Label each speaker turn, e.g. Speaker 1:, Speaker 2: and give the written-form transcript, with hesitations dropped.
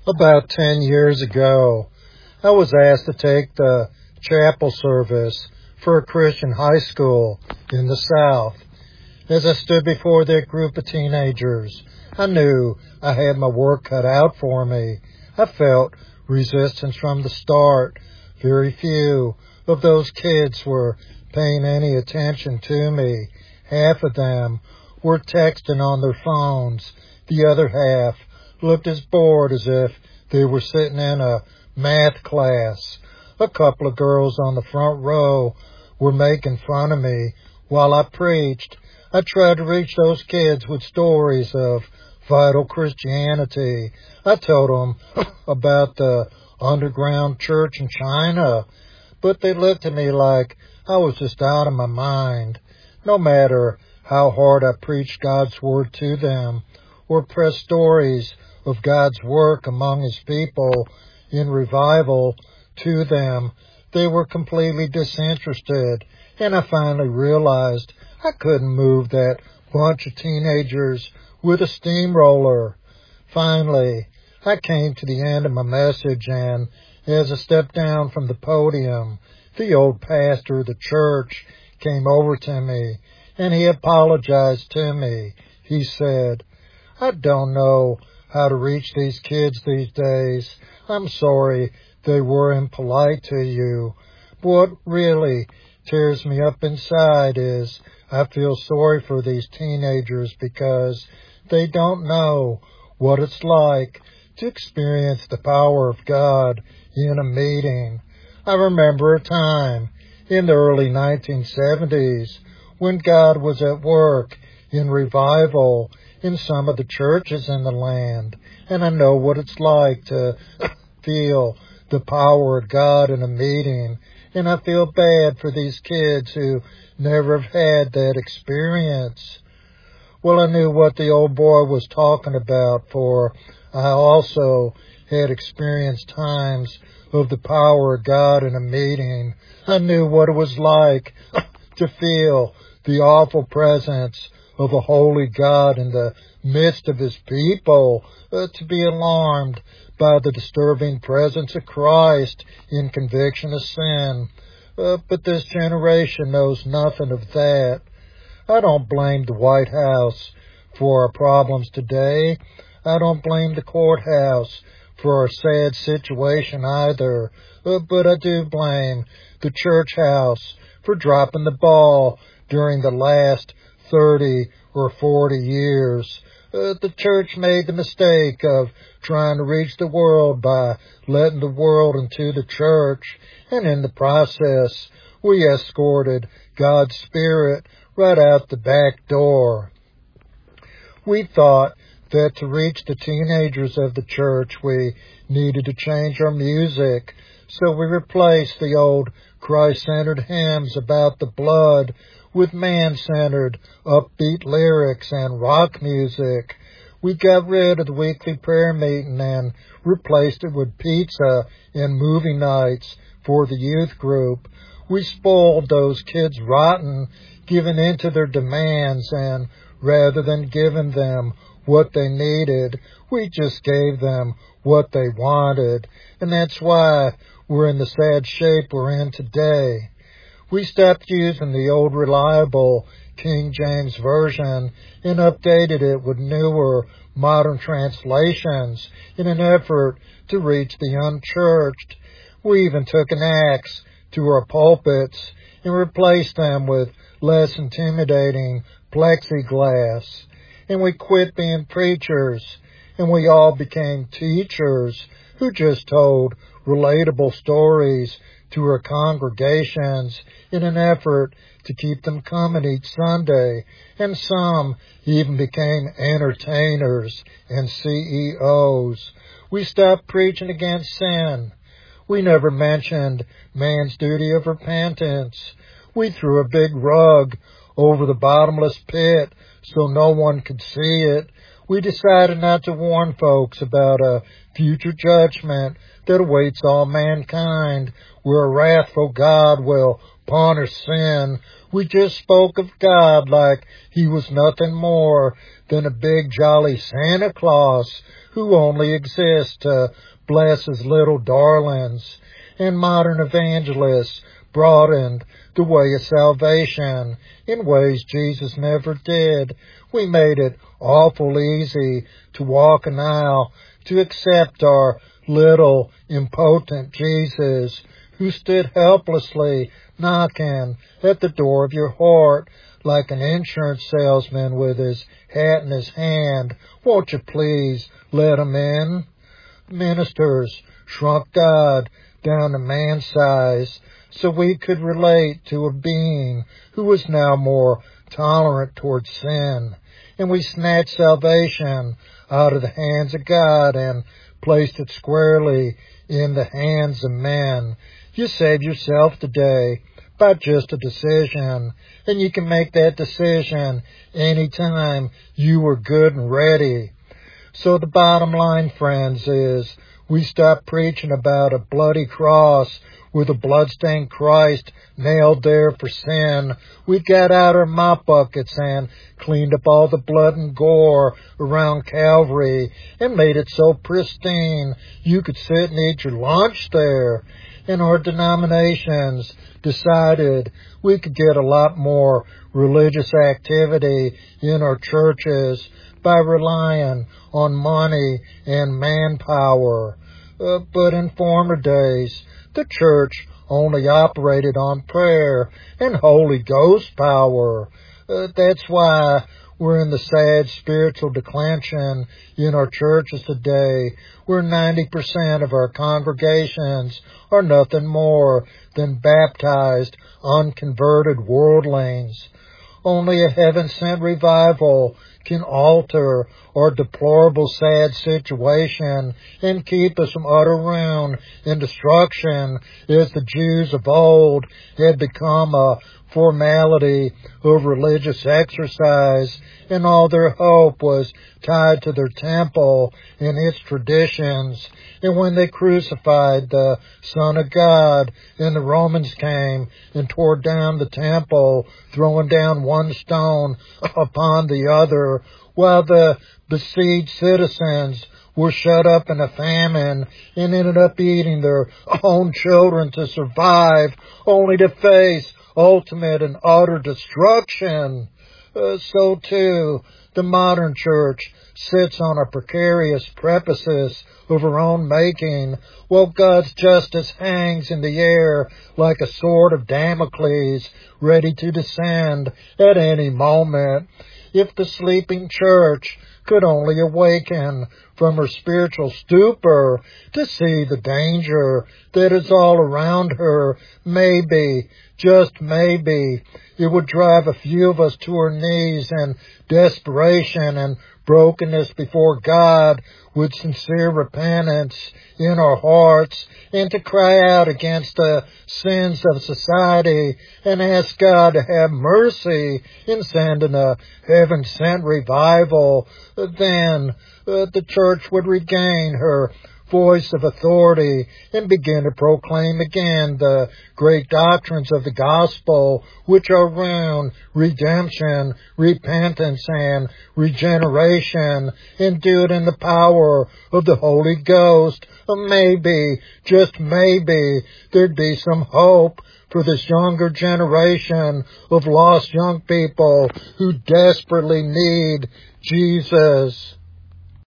Speaker 1: About 10 years ago, I was asked to take the chapel service for a Christian high school in the South. As I stood before that group of teenagers, I knew I had my work cut out for me. I felt resistance from the start. Very few of those kids were paying any attention to me. Half of them were texting on their phones. The other half looked as bored as if they were sitting in a math class. A couple of girls on the front row were making fun of me while I preached. I tried to reach those kids with stories of vital Christianity. I told them about the underground church in China, but they looked at me like I was just out of my mind. No matter how hard I preached God's word to them or pressed stories of God's work among his people in revival to them, they were completely disinterested, and I finally realized I couldn't move that bunch of teenagers with a steamroller. Finally, I came to the end of my message, and as I stepped down from the podium, the old pastor of the church came over to me, and he apologized to me. He said, "I don't know how to reach these kids these days. I'm sorry they were impolite to you. What really tears me up inside is I feel sorry for these teenagers because they don't know what it's like to experience the power of God in a meeting." I remember a time in the early 1970s when God was at work in revival in some of the churches in the land, and I know what it's like to feel the power of God in a meeting, and I feel bad for these kids who never have had that experience. Well, I knew what the old boy was talking about, for I also had experienced times of the power of God in a meeting. I knew what it was like to feel the awful presence of a holy God in the midst of his people, to be alarmed by the disturbing presence of Christ in conviction of sin. But this generation knows nothing of that. I don't blame the White House for our problems today. I don't blame the courthouse for our sad situation either. But I do blame the church house for dropping the ball during the last 30 or 40 years. The church made the mistake of trying to reach the world by letting the world into the church, and in the process, we escorted God's Spirit right out the back door. We thought that to reach the teenagers of the church, we needed to change our music, so we replaced the old Christ-centered hymns about the blood with man-centered, upbeat lyrics and rock music. We got rid of the weekly prayer meeting and replaced it with pizza and movie nights for the youth group. We spoiled those kids rotten, giving in to their demands, and rather than giving them what they needed, we just gave them what they wanted, and that's why we're in the sad shape we're in today. We stopped using the old reliable King James Version and updated it with newer modern translations in an effort to reach the unchurched. We even took an axe to our pulpits and replaced them with less intimidating plexiglass. And we quit being preachers, and we all became teachers who just told relatable stories to our congregations in an effort to keep them coming each Sunday, and some even became entertainers and CEOs. We stopped preaching against sin. We never mentioned man's duty of repentance. We threw a big rug over the bottomless pit so no one could see it. we decided not to warn folks about a future judgment that awaits all mankind, where a wrathful God will punish sin. We just spoke of God like he was nothing more than a big jolly Santa Claus who only exists to bless his little darlings. And modern evangelists broadened the way of salvation in ways Jesus never did. We made it awful easy to walk an aisle, to accept our little impotent Jesus who stood helplessly knocking at the door of your heart like an insurance salesman with his hat in his hand. Won't you please let him in? Ministers shrunk God down to man size so we could relate to a being who was now more tolerant towards sin. And we snatched salvation out of the hands of God and placed it squarely in the hands of men. You save yourself today by just a decision, and you can make that decision anytime you are good and ready. So the bottom line, friends, is we stopped preaching about a bloody cross with a bloodstained Christ nailed there for sin. We got out our mop buckets and cleaned up all the blood and gore around Calvary and made it so pristine you could sit and eat your lunch there. And our denominations decided we could get a lot more religious activity in our churches by relying on money and manpower. But in former days, the church only operated on prayer and Holy Ghost power. That's why we're in the sad spiritual declension in our churches today, where 90% of our congregations are nothing more than baptized, unconverted worldlings. Only a heaven-sent revival can alter our deplorable, sad situation and keep us from utter ruin and destruction, as the Jews of old had become a formality of religious exercise, and all their hope was tied to their temple and its traditions. And when they crucified the Son of God, and the Romans came and tore down the temple, throwing down one stone upon the other, while the besieged citizens were shut up in a famine and ended up eating their own children to survive, only to face ultimate and utter destruction. So too, the modern church sits on a precarious precipice of her own making, while God's justice hangs in the air like a sword of Damocles, ready to descend at any moment. If the sleeping church could only awaken from her spiritual stupor to see the danger that is all around her, maybe, just maybe, it would drive a few of us to our knees in desperation and brokenness before God, with sincere repentance in our hearts, and to cry out against the sins of society and ask God to have mercy in sending a heaven-sent revival. Then the church would regain her voice of authority and begin to proclaim again the great doctrines of the gospel, which are ruin, redemption, repentance, and regeneration, and do it in the power of the Holy Ghost. Maybe, just maybe, there'd be some hope for this younger generation of lost young people who desperately need Jesus.